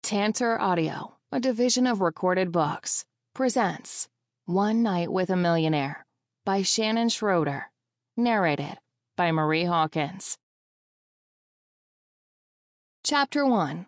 Tantor Audio, a division of Recorded Books, presents One Night with a Millionaire by Shannon Schroeder, narrated by Marie Hawkins. Chapter 1.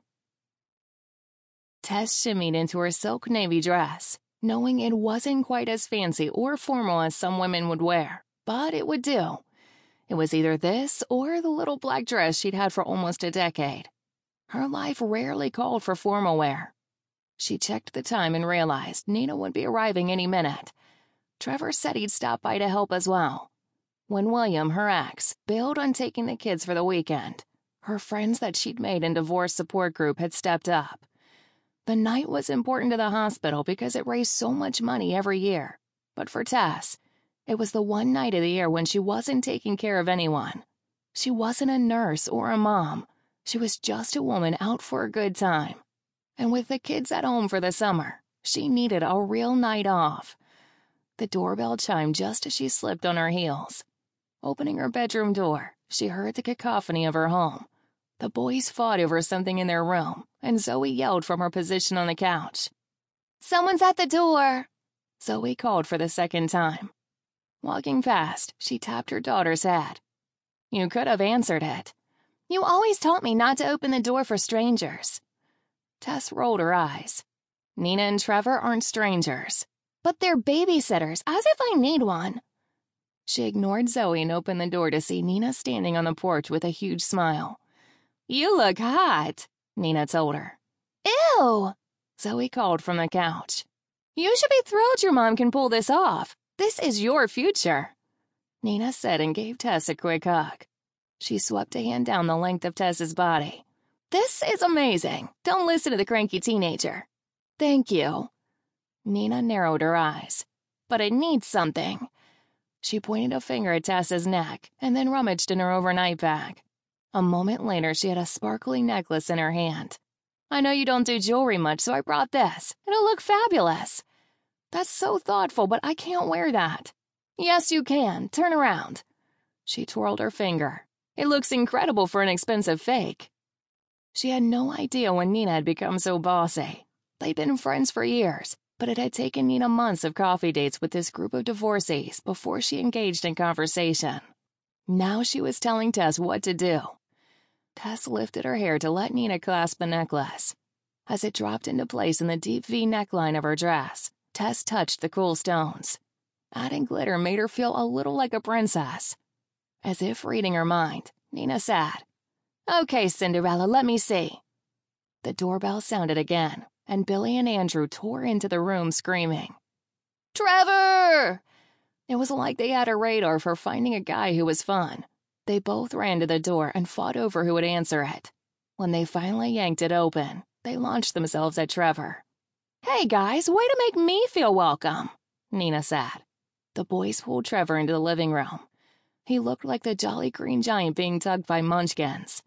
Tess shimmied into her silk navy dress, knowing it wasn't quite as fancy or formal as some women would wear, but it would do. It was either this or the little black dress she'd had for almost a decade. Her life rarely called for formal wear. She checked the time and realized Nina would be arriving any minute. Trevor said he'd stop by to help as well. When William, her ex, bailed on taking the kids for the weekend, her friends that she'd made in divorce support group had stepped up. The night was important to the hospital because it raised so much money every year. But for Tess, it was the one night of the year when she wasn't taking care of anyone. She wasn't a nurse or a mom. She was just a woman out for a good time. And with the kids at home for the summer, she needed a real night off. The doorbell chimed just as she slipped on her heels. Opening her bedroom door, she heard the cacophony of her home. The boys fought over something in their room, and Zoe yelled from her position on the couch. "Someone's at the door!" Zoe called for the second time. Walking past, she tapped her daughter's head. "You could have answered it. You always taught me not to open the door for strangers." Tess rolled her eyes. "Nina and Trevor aren't strangers." "But they're babysitters, as if I need one." She ignored Zoe and opened the door to see Nina standing on the porch with a huge smile. "You look hot," Nina told her. "Ew," Zoe called from the couch. "You should be thrilled your mom can pull this off. This is your future," Nina said and gave Tess a quick hug. She swept a hand down the length of Tess's body. "This is amazing. Don't listen to the cranky teenager." "Thank you." Nina narrowed her eyes. "But it needs something." She pointed a finger at Tess's neck and then rummaged in her overnight bag. A moment later, she had a sparkly necklace in her hand. "I know you don't do jewelry much, so I brought this. It'll look fabulous." "That's so thoughtful, but I can't wear that." "Yes, you can. Turn around." She twirled her finger. "It looks incredible for an expensive fake." She had no idea when Nina had become so bossy. They'd been friends for years, but it had taken Nina months of coffee dates with this group of divorcees before she engaged in conversation. Now she was telling Tess what to do. Tess lifted her hair to let Nina clasp the necklace. As it dropped into place in the deep V neckline of her dress, Tess touched the cool stones. Adding glitter made her feel a little like a princess. As if reading her mind, Nina said, "Okay, Cinderella, let me see." The doorbell sounded again, and Billy and Andrew tore into the room screaming, "Trevor!" It was like they had a radar for finding a guy who was fun. They both ran to the door and fought over who would answer it. When they finally yanked it open, they launched themselves at Trevor. "Hey guys, way to make me feel welcome," Nina said. The boys pulled Trevor into the living room. He looked like the Jolly Green Giant being tugged by munchkins.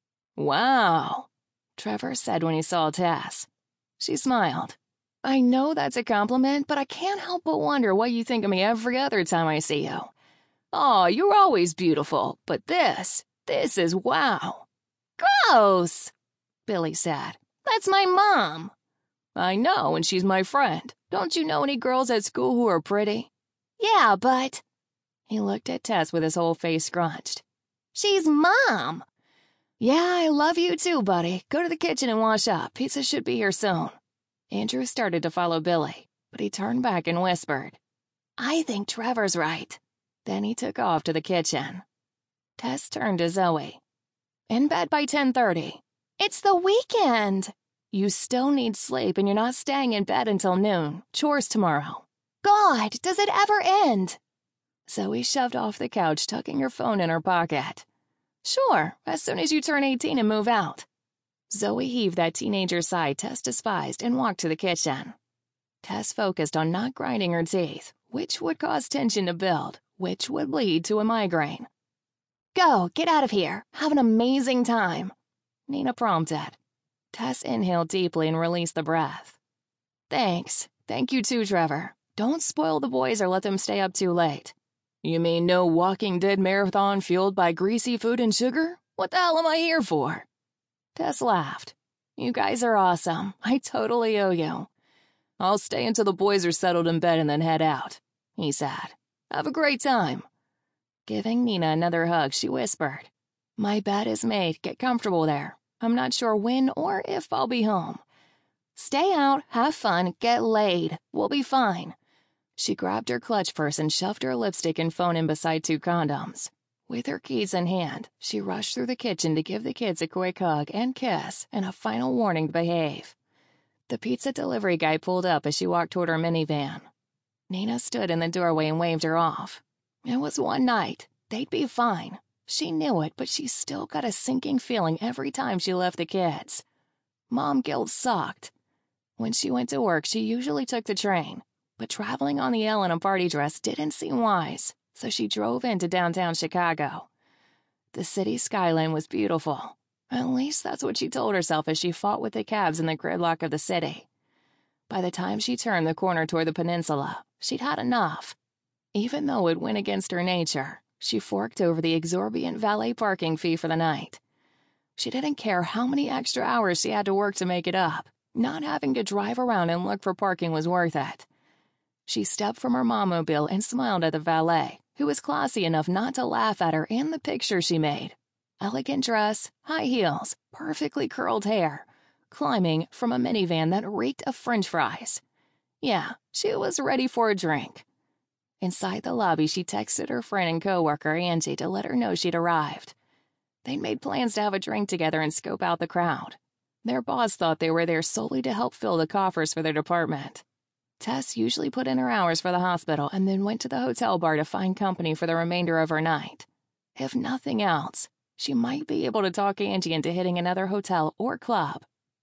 "Wow," Trevor said when he saw Tess. She smiled. "I know that's a compliment, but I can't help but wonder what you think of me every other time I see you. Aw, you're always beautiful, but this is wow." "Gross," Billy said. "That's my mom." "I know, and she's my friend. Don't you know any girls at school who are pretty?" "Yeah, but..." He looked at Tess with his whole face scrunched. "She's Mom." "Yeah, I love you too, buddy. Go to the kitchen and wash up. Pizza should be here soon." Andrew started to follow Billy, but he turned back and whispered, "I think Trevor's right." Then he took off to the kitchen. Tess turned to Zoe. "In bed by 10:30. "It's the weekend." "You still need sleep and you're not staying in bed until noon. Chores tomorrow." "God, does it ever end?" Zoe shoved off the couch, tucking her phone in her pocket. "Sure, as soon as you turn 18 and move out." Zoe heaved that teenager sigh Tess despised and walked to the kitchen. Tess focused on not grinding her teeth, which would cause tension to build, which would lead to a migraine. "Go, get out of here. Have an amazing time," Nina prompted. Tess inhaled deeply and released the breath. "Thanks. Thank you too, Trevor. Don't spoil the boys or let them stay up too late." "You mean no Walking Dead marathon fueled by greasy food and sugar? What the hell am I here for?" Tess laughed. You guys are awesome. I totally owe you. I'll stay until the boys are settled in bed and then head out, he said. Have a great time. Giving Nina another hug, she whispered, My bed is made. Get comfortable there. I'm not sure when or if I'll be home. Stay out, have fun, get laid. We'll be fine. She grabbed her clutch purse and shoved her lipstick and phone in beside 2 condoms. With her keys in hand, she rushed through the kitchen to give the kids a quick hug and kiss and a final warning to behave. The pizza delivery guy pulled up as she walked toward her minivan. Nina stood in the doorway and waved her off. It was one night. They'd be fine. She knew it, but she still got a sinking feeling every time she left the kids. Mom guilt sucked. When she went to work, she usually took the train, but traveling on the L in a party dress didn't seem wise, so she drove into downtown Chicago. The city skyline was beautiful. At least that's what she told herself as she fought with the cabs in the gridlock of the city. By the time she turned the corner toward the peninsula, she'd had enough. Even though it went against her nature, she forked over the exorbitant valet parking fee for the night. She didn't care how many extra hours she had to work to make it up. Not having to drive around and look for parking was worth it. She stepped from her mommobile and smiled at the valet, who was classy enough not to laugh at her and the picture she made. Elegant dress, high heels, perfectly curled hair, climbing from a minivan that reeked of french fries. Yeah, she was ready for a drink. Inside the lobby, she texted her friend and coworker, Angie, to let her know she'd arrived. They'd made plans to have a drink together and scope out the crowd. Their boss thought they were there solely to help fill the coffers for their department. Tess usually put in her hours for the hospital and then went to the hotel bar to find company for the remainder of her night. If nothing else, she might be able to talk Angie into hitting another hotel or club.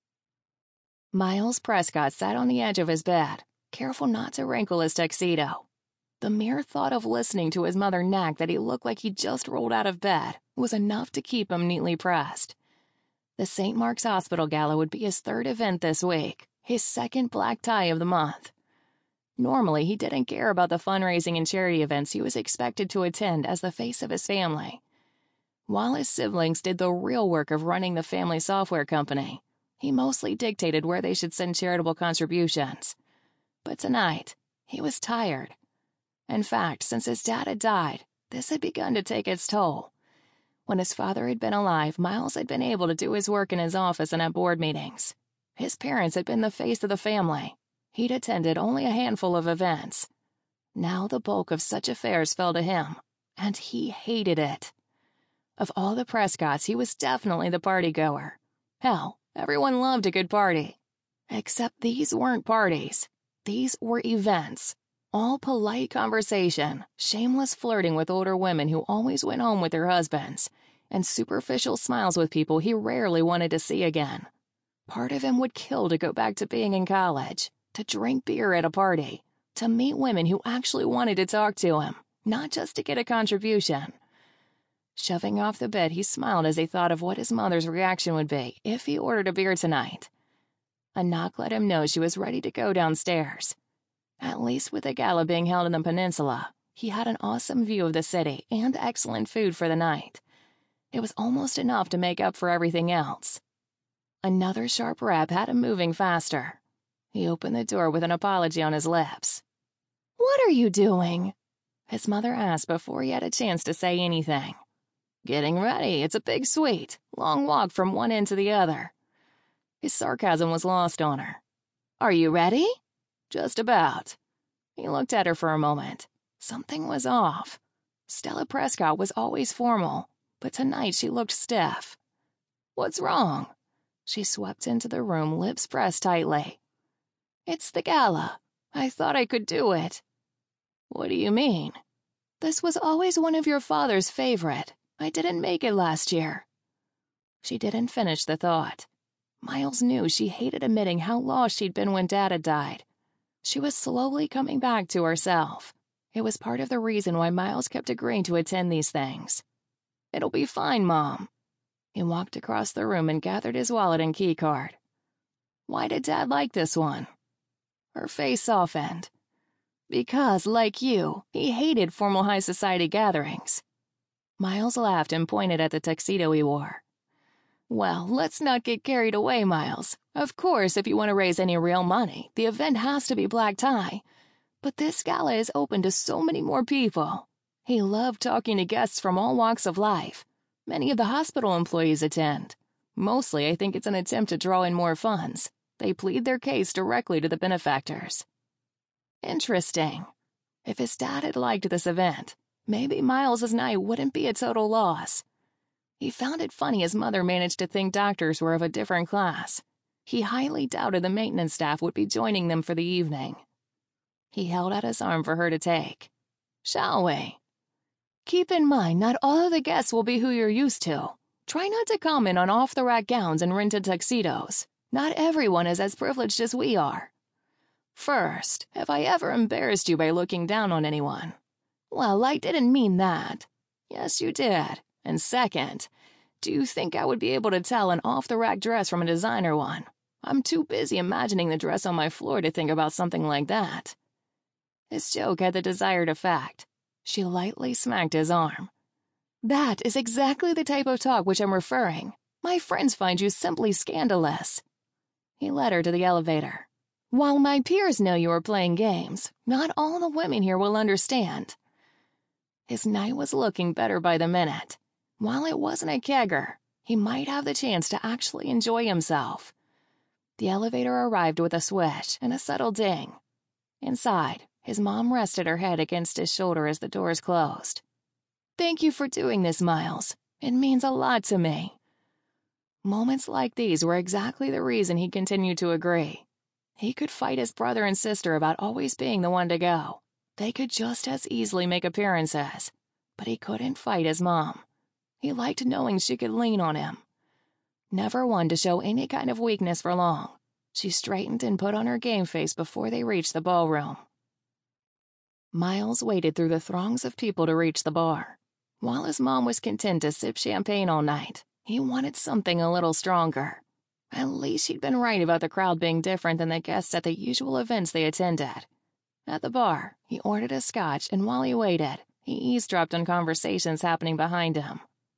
Miles Prescott sat on the edge of his bed, careful not to wrinkle his tuxedo. The mere thought of listening to his mother nag that he looked like he'd just rolled out of bed was enough to keep him neatly pressed. The St. Mark's Hospital Gala would be his 3rd event this week, his 2nd black tie of the month. Normally, he didn't care about the fundraising and charity events he was expected to attend as the face of his family. While his siblings did the real work of running the family software company, he mostly dictated where they should send charitable contributions. But tonight, he was tired. In fact, since his dad had died, this had begun to take its toll. When his father had been alive, Miles had been able to do his work in his office and at board meetings. His parents had been the face of the family. He'd attended only a handful of events. Now the bulk of such affairs fell to him, and he hated it. Of all the Prescotts, he was definitely the party-goer. Hell, everyone loved a good party. Except these weren't parties. These were events. All polite conversation, shameless flirting with older women who always went home with their husbands, and superficial smiles with people he rarely wanted to see again. Part of him would kill to go back to being in college, to drink beer at a party, to meet women who actually wanted to talk to him, not just to get a contribution. Shoving off the bed, he smiled as he thought of what his mother's reaction would be if he ordered a beer tonight. A knock let him know she was ready to go downstairs. At least with the gala being held in the peninsula, he had an awesome view of the city and excellent food for the night. It was almost enough to make up for everything else. Another sharp rap had him moving faster. He opened the door with an apology on his lips. "What are you doing?" his mother asked before he had a chance to say anything. "Getting ready. It's a big suite. Long walk from one end to the other." His sarcasm was lost on her. "Are you ready?" "Just about." He looked at her for a moment. Something was off. Stella Prescott was always formal, but tonight she looked stiff. "What's wrong?" She swept into the room, lips pressed tightly. "It's the gala. I thought I could do it." "What do you mean?" "This was always one of your father's favorite. I didn't make it last year." She didn't finish the thought. Miles knew she hated admitting how lost she'd been when Dad had died. She was slowly coming back to herself. It was part of the reason why Miles kept agreeing to attend these things. "It'll be fine, Mom." He walked across the room and gathered his wallet and keycard. "Why did Dad like this one?" Her face softened. "Because, like you, he hated formal high society gatherings." Miles laughed and pointed at the tuxedo he wore. Well, let's not get carried away, Miles. Of course, if you want to raise any real money, the event has to be black tie. But this gala is open to so many more people. He loved talking to guests from all walks of life. Many of the hospital employees attend. Mostly, I think it's an attempt to draw in more funds. They plead their case directly to the benefactors. Interesting. If his dad had liked this event, maybe Miles's night wouldn't be a total loss. He found it funny his mother managed to think doctors were of a different class. He highly doubted the maintenance staff would be joining them for the evening. He held out his arm for her to take. Shall we? Keep in mind, not all of the guests will be who you're used to. Try not to comment on off-the-rack gowns and rented tuxedos. Not everyone is as privileged as we are. First, have I ever embarrassed you by looking down on anyone? Well, I didn't mean that. Yes, you did. And second, do you think I would be able to tell an off-the-rack dress from a designer one? I'm too busy imagining the dress on my floor to think about something like that. His joke had the desired effect. She lightly smacked his arm. That is exactly the type of talk which I'm referring. My friends find you simply scandalous. He led her to the elevator. While my peers know you are playing games, not all the women here will understand. His night was looking better by the minute. While it wasn't a kegger, he might have the chance to actually enjoy himself. The elevator arrived with a swish and a subtle ding. Inside, his mom rested her head against his shoulder as the doors closed. Thank you for doing this, Miles. It means a lot to me. Moments like these were exactly the reason he continued to agree. He could fight his brother and sister about always being the one to go. They could just as easily make appearances. But he couldn't fight his mom. He liked knowing she could lean on him. Never one to show any kind of weakness for long, she straightened and put on her game face before they reached the ballroom. Miles waited through the throngs of people to reach the bar. While his mom was content to sip champagne all night, he wanted something a little stronger. At least she'd been right about the crowd being different than the guests at the usual events they attended. At the bar, he ordered a scotch, and while he waited, he eavesdropped on conversations happening behind him.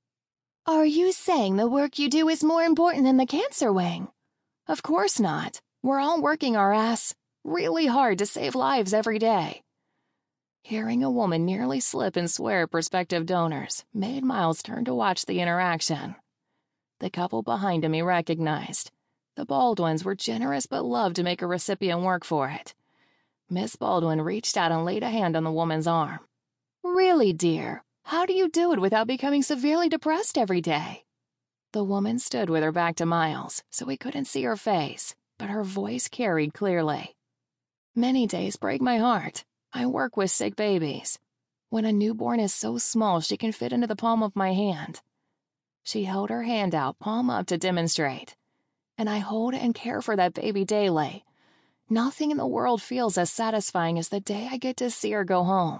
Are you saying the work you do is more important than the cancer wing? Of course not. We're all working our ass really hard to save lives every day. Hearing a woman nearly slip and swear at prospective donors made Miles turn to watch the interaction. The couple behind him he recognized. The Baldwins were generous but loved to make a recipient work for it. Miss Baldwin reached out and laid a hand on the woman's arm. Really, dear, how do you do it without becoming severely depressed every day? The woman stood with her back to Miles, so he couldn't see her face, but her voice carried clearly. Many days break my heart. I work with sick babies. When a newborn is so small she can fit into the palm of my hand. She held her hand out, palm up, to demonstrate. And I hold and care for that baby daily. Nothing in the world feels as satisfying as the day I get to see her go home.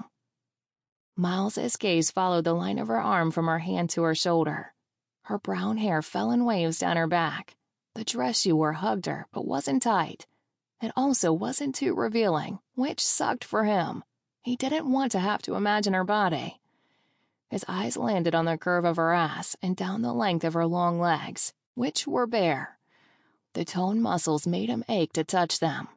Miles's gaze followed the line of her arm from her hand to her shoulder. Her brown hair fell in waves down her back. The dress she wore hugged her, but wasn't tight. It also wasn't too revealing, which sucked for him. He didn't want to have to imagine her body. His eyes landed on the curve of her ass and down the length of her long legs, which were bare. The toned muscles made him ache to touch them.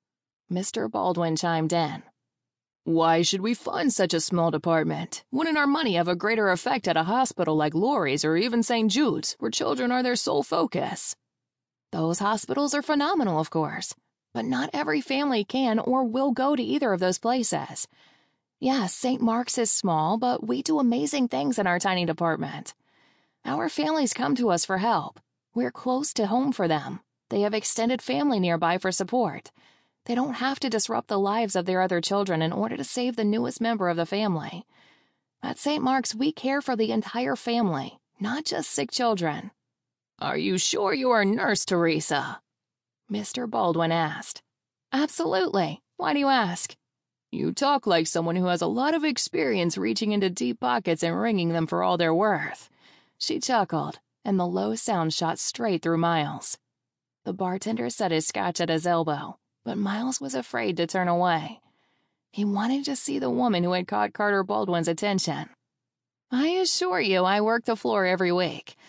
Mr. Baldwin chimed in. Why should we fund such a small department? Wouldn't our money have a greater effect at a hospital like Lurie's or even St. Jude's, where children are their sole focus? Those hospitals are phenomenal, of course, but not every family can or will go to either of those places. Yes, St. Mark's is small, but we do amazing things in our tiny department. Our families come to us for help. We're close to home for them. They have extended family nearby for support. They don't have to disrupt the lives of their other children in order to save the newest member of the family. At St. Mark's, we care for the entire family, not just sick children. Are you sure you are Nurse Teresa? Mr. Baldwin asked. Absolutely. Why do you ask? You talk like someone who has a lot of experience reaching into deep pockets and wringing them for all they're worth. She chuckled, and the low sound shot straight through Miles. The bartender set his scotch at his elbow, but Miles was afraid to turn away. He wanted to see the woman who had caught Carter Baldwin's attention. I assure you I work the floor every week.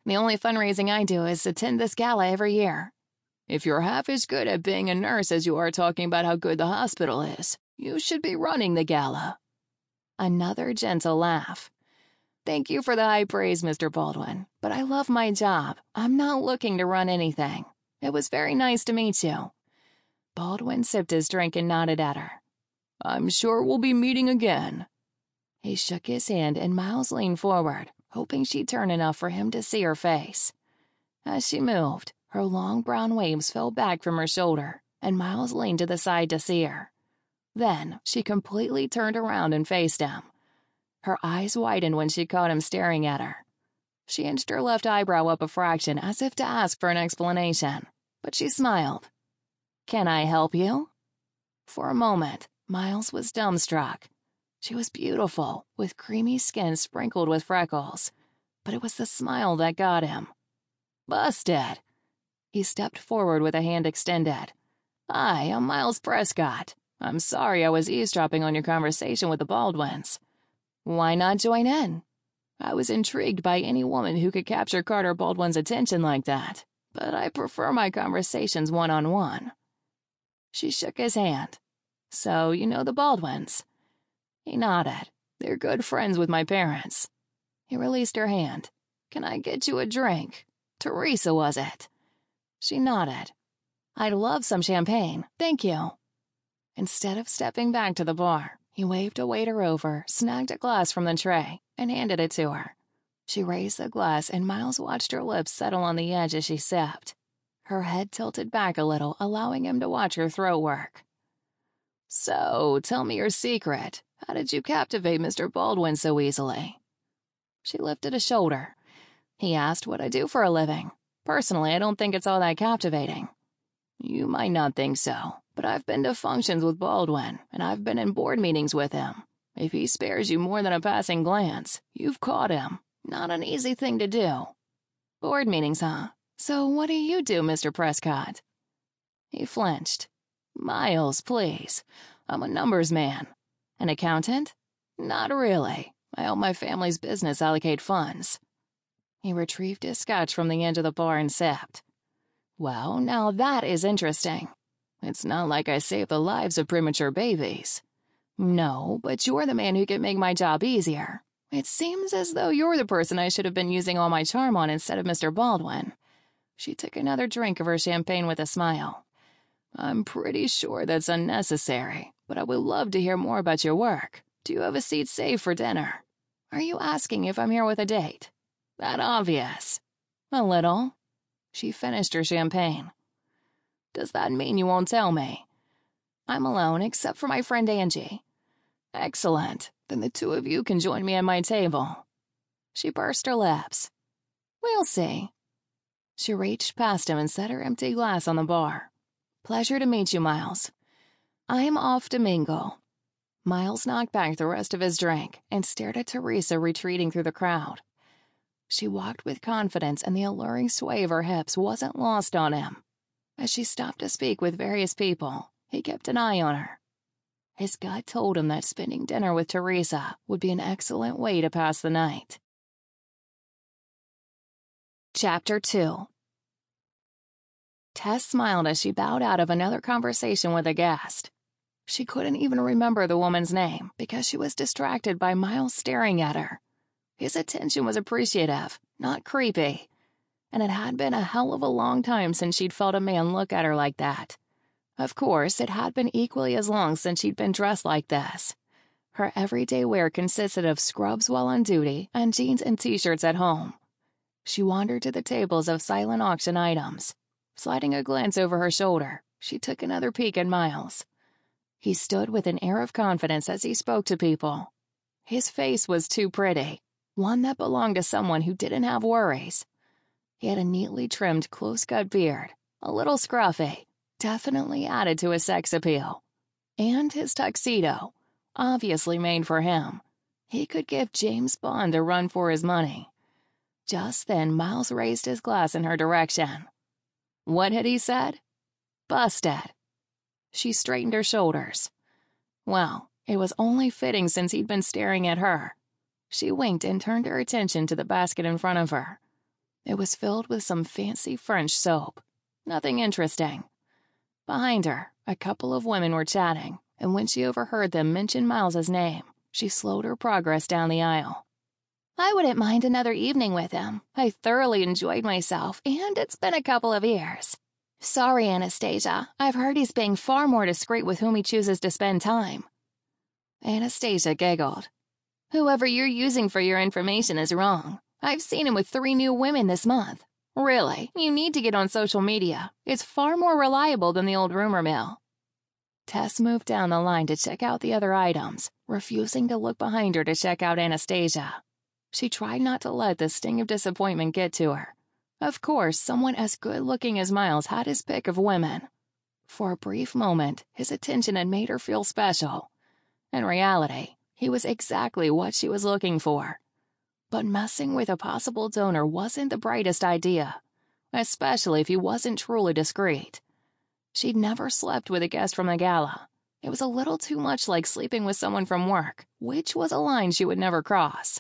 The only fundraising I do is attend this gala every year. If you're half as good at being a nurse as you are talking about how good the hospital is, you should be running the gala." Another gentle laugh. "Thank you for the high praise, Mr. Baldwin, but I love my job. I'm not looking to run anything. It was very nice to meet you." Baldwin sipped his drink and nodded at her. "I'm sure we'll be meeting again." He shook his hand and Miles leaned forward, hoping she'd turn enough for him to see her face. As she moved, her long brown waves fell back from her shoulder, and Miles leaned to the side to see her. Then she completely turned around and faced him. Her eyes widened when she caught him staring at her. She inched her left eyebrow up a fraction as if to ask for an explanation, but she smiled. "Can I help you?" For a moment, Miles was dumbstruck. She was beautiful, with creamy skin sprinkled with freckles, but it was the smile that got him. "Busted." He stepped forward with a hand extended. "Hi, I'm Miles Prescott. I'm sorry I was eavesdropping on your conversation with the Baldwins. Why not join in? I was intrigued by any woman who could capture Carter Baldwin's attention like that, but I prefer my conversations one-on-one." She shook his hand. "So you know the Baldwins?" He nodded. "They're good friends with my parents." He released her hand. "Can I get you a drink? Teresa, was it?" She nodded. "I'd love some champagne, thank you." Instead of stepping back to the bar, he waved a waiter over, snagged a glass from the tray, and handed it to her. She raised the glass, and Miles watched her lips settle on the edge as she sipped. Her head tilted back a little, allowing him to watch her throat work. "So, tell me your secret. How did you captivate Mr. Baldwin so easily?" She lifted a shoulder. "He asked what I do for a living. Personally, I don't think it's all that captivating." "You might not think so, but I've been to functions with Baldwin, and I've been in board meetings with him. If he spares you more than a passing glance, you've caught him. Not an easy thing to do." "Board meetings, huh? So what do you do, Mr. Prescott?" He flinched. "Miles, please. I'm a numbers man." "An accountant?" "Not really. I help my family's business allocate funds." He retrieved his scotch from the edge of the bar and sipped. "Well, now that is interesting. It's not like I save the lives of premature babies." "No, but you're the man who can make my job easier. It seems as though you're the person I should have been using all my charm on instead of Mr. Baldwin." She took another drink of her champagne with a smile. "I'm pretty sure that's unnecessary, but I would love to hear more about your work. Do you have a seat saved for dinner? Are you asking if I'm here with a date? That obvious." "A little." She finished her champagne. "Does that mean you won't tell me?" "I'm alone, except for my friend Angie." "Excellent. Then the two of you can join me at my table." She pursed her lips. "We'll see." She reached past him and set her empty glass on the bar. "Pleasure to meet you, Miles. I'm off to mingle." Miles knocked back the rest of his drink and stared at Teresa retreating through the crowd. She walked with confidence, and the alluring sway of her hips wasn't lost on him. As she stopped to speak with various people, he kept an eye on her. His gut told him that spending dinner with Teresa would be an excellent way to pass the night. Chapter 2. Tess smiled as she bowed out of another conversation with a guest. She couldn't even remember the woman's name because she was distracted by Miles staring at her. His attention was appreciative, not creepy, and it had been a hell of a long time since she'd felt a man look at her like that. Of course, it had been equally as long since she'd been dressed like this. Her everyday wear consisted of scrubs while on duty and jeans and t-shirts at home. She wandered to the tables of silent auction items. Sliding a glance over her shoulder, she took another peek at Miles. He stood with an air of confidence as he spoke to people. His face was too pretty, one that belonged to someone who didn't have worries. He had a neatly trimmed, close-cut beard, a little scruffy, definitely added to his sex appeal. And his tuxedo, obviously made for him. He could give James Bond a run for his money. Just then, Miles raised his glass in her direction. What had he said? Busted. She straightened her shoulders. Well, it was only fitting since he'd been staring at her. She winked and turned her attention to the basket in front of her. It was filled with some fancy French soap. Nothing interesting. Behind her, a couple of women were chatting, and when she overheard them mention Miles's name, she slowed her progress down the aisle. I wouldn't mind another evening with him. I thoroughly enjoyed myself, and it's been a couple of years. Sorry, Anastasia. I've heard he's being far more discreet with whom he chooses to spend time. Anastasia giggled. Whoever you're using for your information is wrong. I've seen him with 3 new women this month. Really, you need to get on social media. It's far more reliable than the old rumor mill. Tess moved down the line to check out the other items, refusing to look behind her to check out Anastasia. She tried not to let the sting of disappointment get to her. Of course, someone as good-looking as Miles had his pick of women. For a brief moment, his attention had made her feel special. In reality, he was exactly what she was looking for. But messing with a possible donor wasn't the brightest idea, especially if he wasn't truly discreet. She'd never slept with a guest from the gala. It was a little too much like sleeping with someone from work, which was a line she would never cross.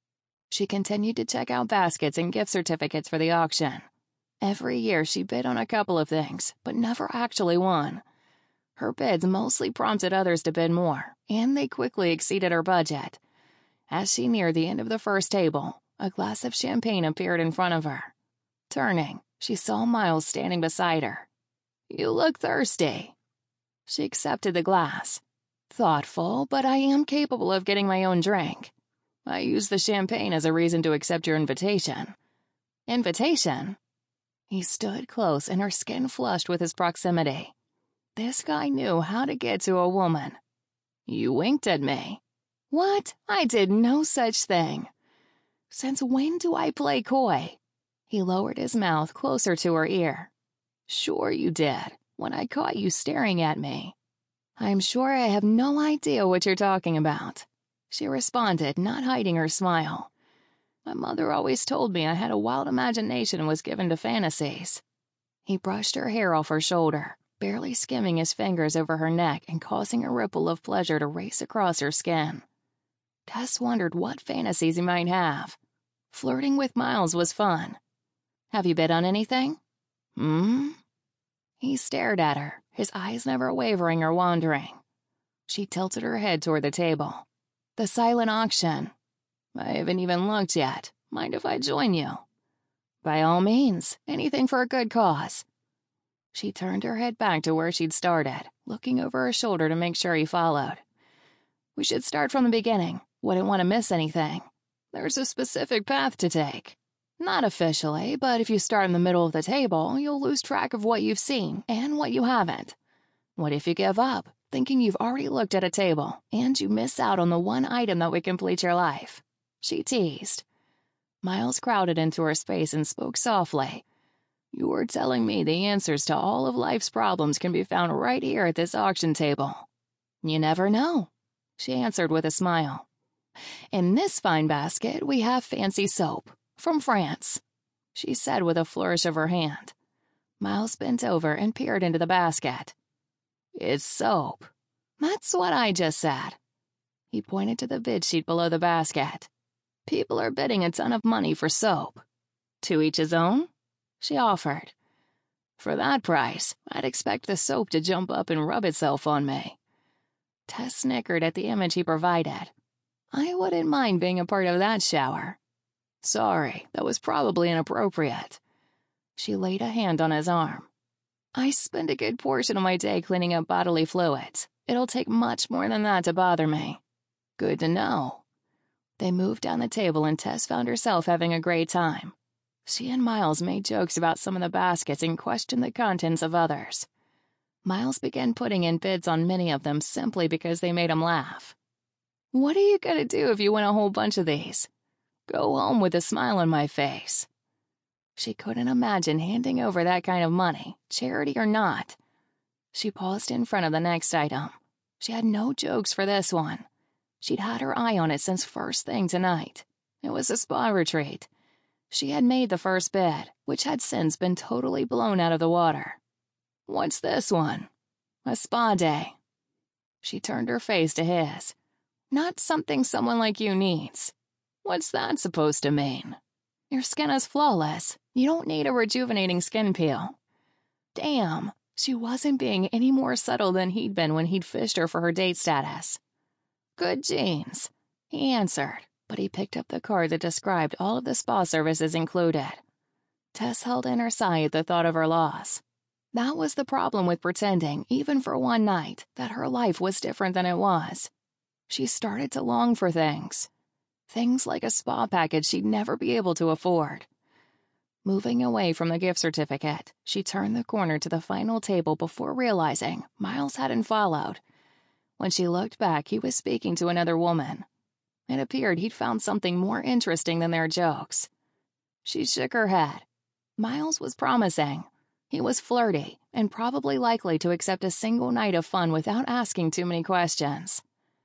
She continued to check out baskets and gift certificates for the auction. Every year she bid on a couple of things, but never actually won. Her bids mostly prompted others to bid more, and they quickly exceeded her budget. As she neared the end of the first table, a glass of champagne appeared in front of her. Turning, she saw Miles standing beside her. You look thirsty. She accepted the glass. Thoughtful, but I am capable of getting my own drink. I used the champagne as a reason to accept your invitation. Invitation? He stood close, and her skin flushed with his proximity. This guy knew how to get to a woman. You winked at me. What? I did no such thing. Since when do I play coy? He lowered his mouth closer to her ear. Sure you did, when I caught you staring at me. I'm sure I have no idea what you're talking about. She responded, not hiding her smile. My mother always told me I had a wild imagination and was given to fantasies. He brushed her hair off her shoulder, barely skimming his fingers over her neck and causing a ripple of pleasure to race across her skin. Tess wondered what fantasies he might have. Flirting with Miles was fun. Have you bid on anything? He stared at her, his eyes never wavering or wandering. She tilted her head toward the table. The silent auction. I haven't even looked yet. Mind if I join you? By all means, anything for a good cause. She turned her head back to where she'd started, looking over her shoulder to make sure he followed. We should start from the beginning. Wouldn't want to miss anything. There's a specific path to take. Not officially, but if you start in the middle of the table, you'll lose track of what you've seen and what you haven't. What if you give up, thinking you've already looked at a table, and you miss out on the one item that would complete your life? She teased. Miles crowded into her space and spoke softly. You were telling me the answers to all of life's problems can be found right here at this auction table. You never know, she answered with a smile. In this fine basket, we have fancy soap. From France, she said with a flourish of her hand. Miles bent over and peered into the basket. It's soap. That's what I just said. He pointed to the bid sheet below the basket. People are bidding a ton of money for soap. To each his own? She offered. For that price, I'd expect the soap to jump up and rub itself on me. Tess snickered at the image he provided. I wouldn't mind being a part of that shower. Sorry, that was probably inappropriate. She laid a hand on his arm. I spend a good portion of my day cleaning up bodily fluids. It'll take much more than that to bother me. Good to know. They moved down the table and Tess found herself having a great time. She and Miles made jokes about some of the baskets and questioned the contents of others. Miles began putting in bids on many of them simply because they made him laugh. What are you going to do if you win a whole bunch of these? Go home with a smile on my face. She couldn't imagine handing over that kind of money, charity or not. She paused in front of the next item. She had no jokes for this one. She'd had her eye on it since first thing tonight. It was a spa retreat. She had made the first bid, which had since been totally blown out of the water. What's this one? A spa day. She turned her face to his. Not something someone like you needs. What's that supposed to mean? Your skin is flawless. You don't need a rejuvenating skin peel. Damn, she wasn't being any more subtle than he'd been when he'd fished her for her date status. Good genes, he answered, but he picked up the card that described all of the spa services included. Tess held in her sigh at the thought of her loss. That was the problem with pretending, even for one night, that her life was different than it was. She started to long for things. Things like a spa package she'd never be able to afford. Moving away from the gift certificate, she turned the corner to the final table before realizing Miles hadn't followed. When she looked back, he was speaking to another woman. It appeared he'd found something more interesting than their jokes. She shook her head. Miles was promising. He was flirty and probably likely to accept a single night of fun without asking too many questions.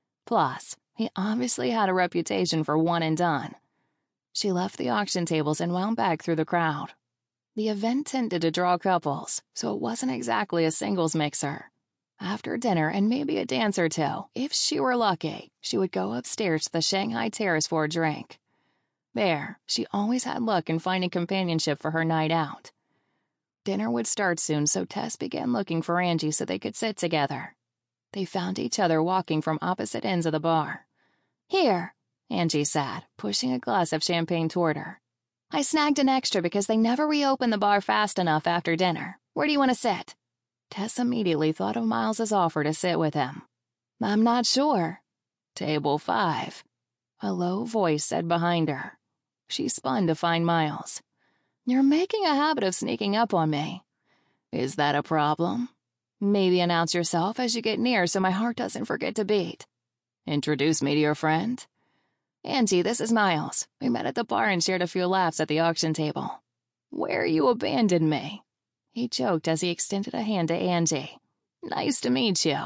Plus, he obviously had a reputation for one and done. She left the auction tables and wound back through the crowd. The event tended to draw couples, so it wasn't exactly a singles mixer. After dinner and maybe a dance or two, if she were lucky, she would go upstairs to the Shanghai Terrace for a drink. There, she always had luck in finding companionship for her night out. Dinner would start soon, so Tess began looking for Angie so they could sit together. They found each other walking from opposite ends of the bar. "Here," Angie said, pushing a glass of champagne toward her. "I snagged an extra because they never reopened the bar fast enough after dinner. Where do you want to sit?" Tess immediately thought of Miles's offer to sit with him. "I'm not sure." "Table 5. A low voice said behind her. She spun to find Miles. "You're making a habit of sneaking up on me." "Is that a problem?" "Maybe announce yourself as you get near so my heart doesn't forget to beat." "Introduce me to your friend." "Angie, this is Miles. We met at the bar and shared a few laughs at the auction table." "Where you abandoned me," he joked as he extended a hand to Angie. "Nice to meet you."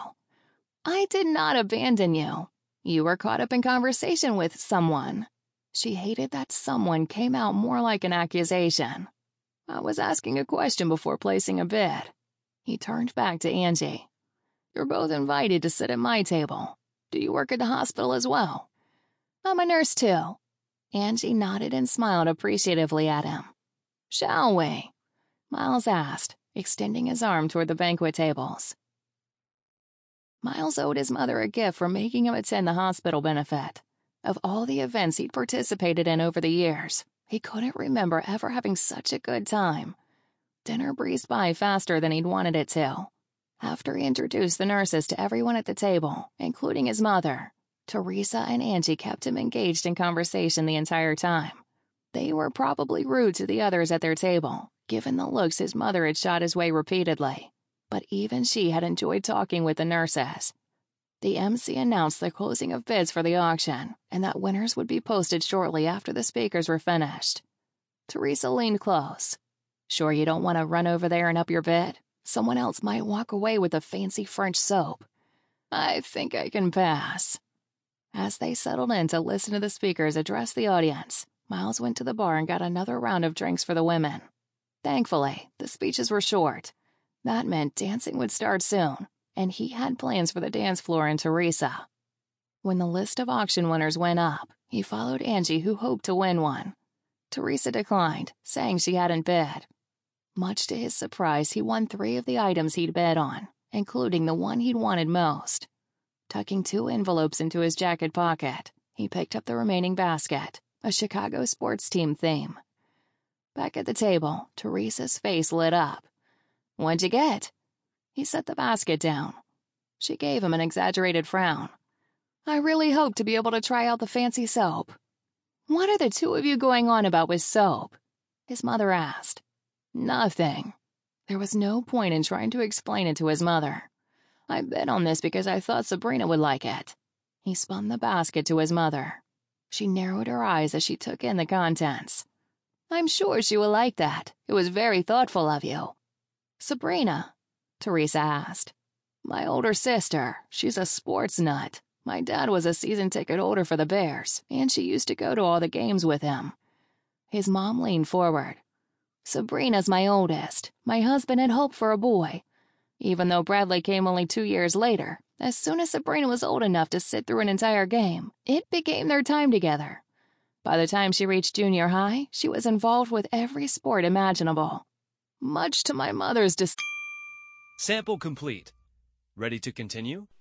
"I did not abandon you. You were caught up in conversation with someone." She hated that someone came out more like an accusation. "I was asking a question before placing a bid." He turned back to Angie. "You're both invited to sit at my table. Do you work at the hospital as well?" "I'm a nurse, too." Angie nodded and smiled appreciatively at him. "Shall we?" Miles asked, extending his arm toward the banquet tables. Miles owed his mother a gift for making him attend the hospital benefit. Of all the events he'd participated in over the years, he couldn't remember ever having such a good time. Dinner breezed by faster than he'd wanted it to. After he introduced the nurses to everyone at the table, including his mother, Teresa and Angie kept him engaged in conversation the entire time. They were probably rude to the others at their table, given the looks his mother had shot his way repeatedly. But even she had enjoyed talking with the nurses. The MC announced the closing of bids for the auction, and that winners would be posted shortly after the speakers were finished. Teresa leaned close. "Sure you don't want to run over there and up your bid? Someone else might walk away with a fancy French soap." "I think I can pass." As they settled in to listen to the speakers address the audience, Miles went to the bar and got another round of drinks for the women. Thankfully, the speeches were short. That meant dancing would start soon, and he had plans for the dance floor and Teresa. When the list of auction winners went up, he followed Angie, who hoped to win one. Teresa declined, saying she hadn't bid. Much to his surprise, he won 3 of the items he'd bid on, including the one he'd wanted most. Tucking 2 envelopes into his jacket pocket, he picked up the remaining basket, a Chicago sports team theme. Back at the table, Teresa's face lit up. "What'd you get?" He set the basket down. She gave him an exaggerated frown. "I really hope to be able to try out the fancy soap." "What are the 2 of you going on about with soap?" his mother asked. "Nothing." There was no point in trying to explain it to his mother. "I bet on this because I thought Sabrina would like it." He spun the basket to his mother. She narrowed her eyes as she took in the contents. "I'm sure she will like that. It was very thoughtful of you." "Sabrina?" Teresa asked. "My older sister. She's a sports nut. My dad was a season ticket holder for the Bears, and she used to go to all the games with him." His mom leaned forward. "Sabrina's my oldest. My husband had hoped for a boy. Even though Bradley came only 2 years later, as soon as Sabrina was old enough to sit through an entire game, it became their time together. By the time she reached junior high, she was involved with every sport imaginable. Much to my mother's Sample complete. Ready to continue?